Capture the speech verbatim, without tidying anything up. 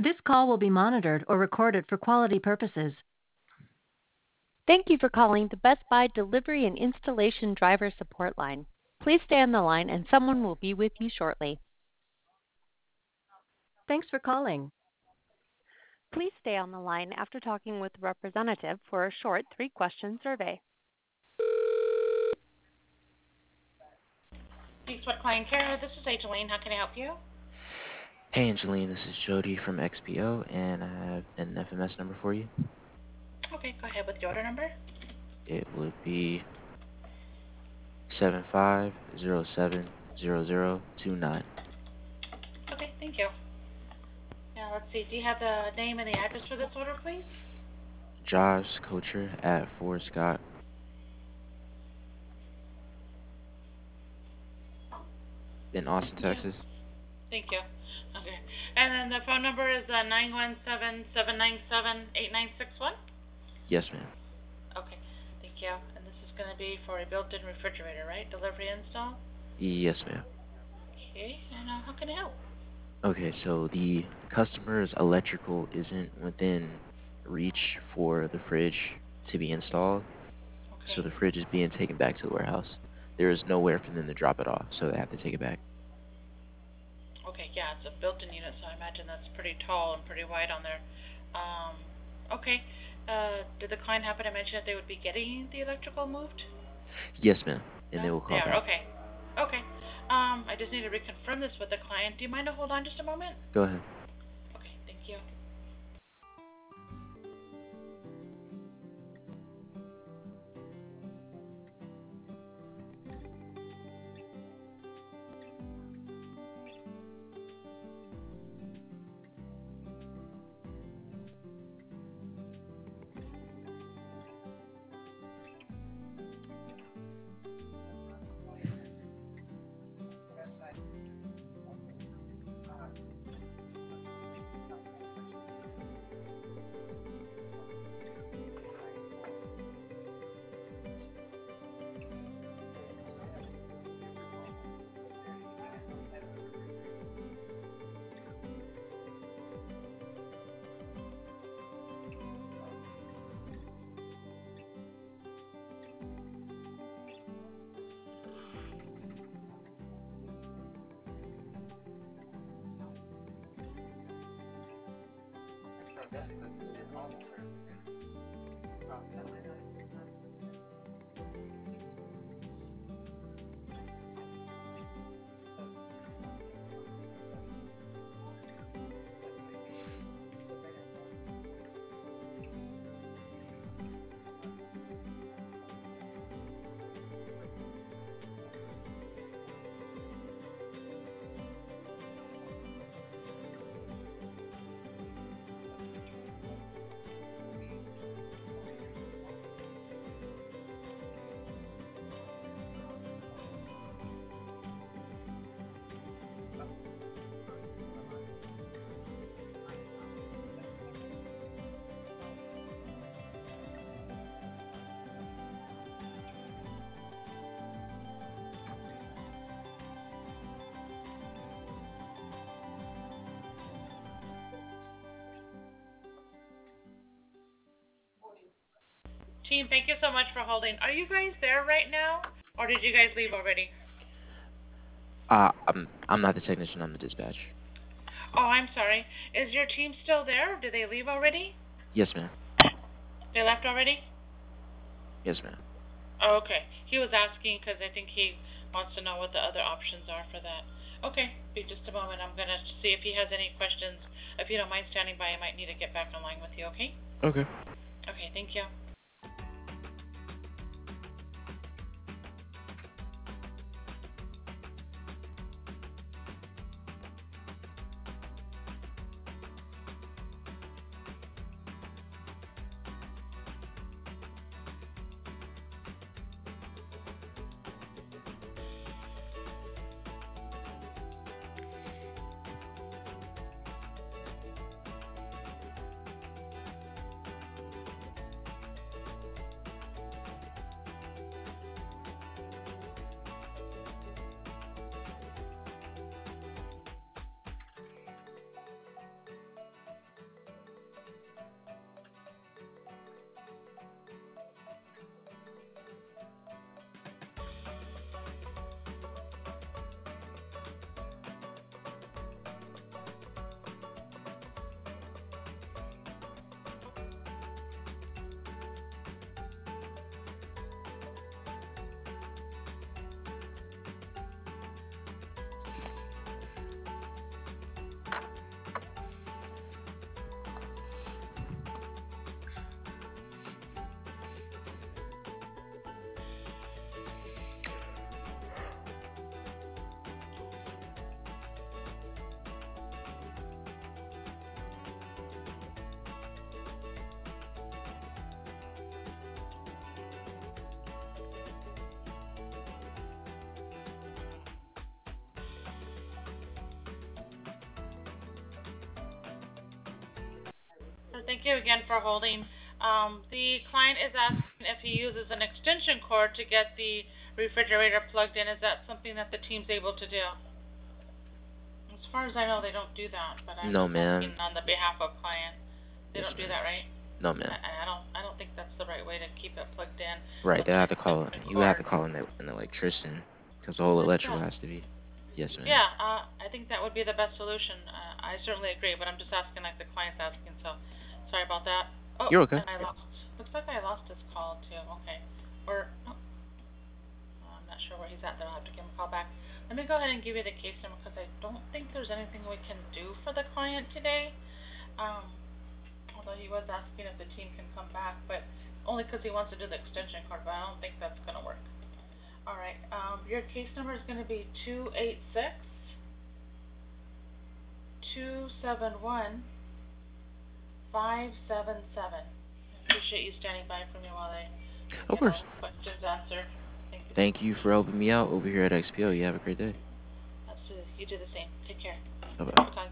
This call will be monitored or recorded for quality purposes. Thank you for calling the Best Buy Delivery and Installation Driver Support Line. Please stay on the line and someone will be with you shortly. Thanks for calling. Please stay on the line after talking with the representative for a short three-question survey. Thanks for Client Care. This is Angeline. How can I help you? Hey Angeline, this is Jody from X P O, and I have an F M S number for you. Okay, go ahead with the order number. It would be seven five zero seven zero zero two nine. Okay, thank you. Now let's see. Do you have the name and the address for this order, please? Josh Kocher at Fort Scott. In Austin, Texas. Thank you. Okay. And then the phone number is uh, nine one seven, seven nine seven, eight nine six one? Yes, ma'am. Okay, thank you. And this is going to be for a built-in refrigerator, right? Delivery install? Yes, ma'am. Okay, and uh, how can I help? Okay, so the customer's electrical isn't within reach for the fridge to be installed, Okay. so the fridge is being taken back to the warehouse. There is nowhere for them to drop it off, so they have to take it back. Okay, yeah, it's a built-in unit, so I imagine that's pretty tall and pretty wide on there. Um, okay. Uh, did the client happen to mention that they would be getting the electrical moved? Yes, ma'am. And No? they will They call are, back. okay. Okay. Um, I just need to reconfirm this with the client. Do you mind to hold on just a moment? Go ahead. Okay, thank you. Team, thank you so much for holding. Are you guys there right now, or did you guys leave already? Uh, I'm I'm not the technician. I'm the dispatch. Oh, I'm sorry. Is your team still there, or did they leave already? Yes, ma'am. They left already? Yes, ma'am. Oh, okay. He was asking because I think he wants to know what the other options are for that. Okay, be just a moment. I'm going to see if he has any questions. If you don't mind standing by, I might need to get back online with you, okay? Okay. Okay, thank you. Thank you again for holding. Um, the client is asking if he uses an extension cord to get the refrigerator plugged in. Is that something that the team's able to do? As far as I know, they don't do that, but I'm No, just ma'am. asking on the behalf of client. They Yes, don't do ma'am. that, right? No, ma'am. I, I don't. I don't think that's the right way to keep it plugged in. Right, with they an have to call. extension You have to cord. call an, an electrician because the whole That's electrical that. has to be. Yes, ma'am. Yeah, uh, I think that would be the best solution. Uh, I certainly agree, but I'm just asking like the client's asking, so sorry about that. Oh, You're okay. and I lost. Looks like I lost his call too. Okay, or oh, I'm not sure where he's at. Then I'll have to give him a call back. Let me go ahead and give you the case number because I don't think there's anything we can do for the client today. Um, although he was asking if the team can come back, but only because he wants to do the extension cord. But I don't think that's gonna work. All right. Um, your case number is gonna be two eight six. two seven one five seven seven. I appreciate you standing by for me while I Of get all course. the questions answered. Thank you so Thank much. you for helping me out over here at X P O. You have a great day. Absolutely. You do the same. Take care. Bye bye. We'll talk